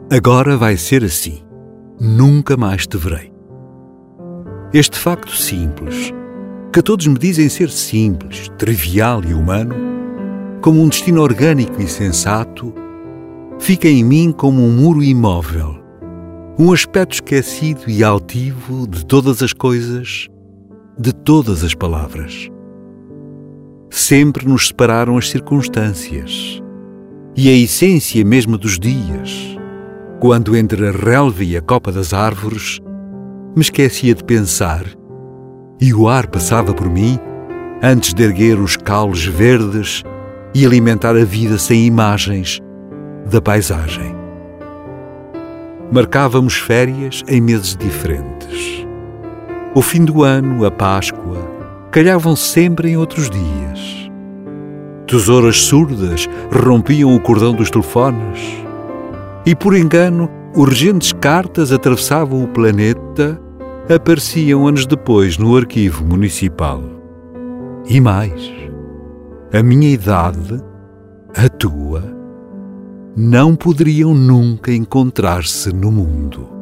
Agora vai ser assim. Nunca mais te verei. Este facto simples, que todos me dizem ser simples, trivial e humano, como um destino orgânico e sensato, fica em mim como um muro imóvel, um aspecto esquecido e altivo de todas as coisas, de todas as palavras. Sempre nos separaram as circunstâncias e a essência mesma dos dias, quando entre a relva e a copa das árvores me esquecia de pensar e o ar passava por mim antes de erguer os caules verdes e alimentar a vida sem imagens da paisagem. Marcávamos férias em meses diferentes. O fim do ano, a Páscoa, calhavam sempre em outros dias. Tesouras surdas rompiam o cordão dos telefones e, por engano, urgentes cartas atravessavam o planeta, apareciam anos depois no arquivo municipal. E mais, a minha idade, a tua, não poderiam nunca encontrar-se no mundo.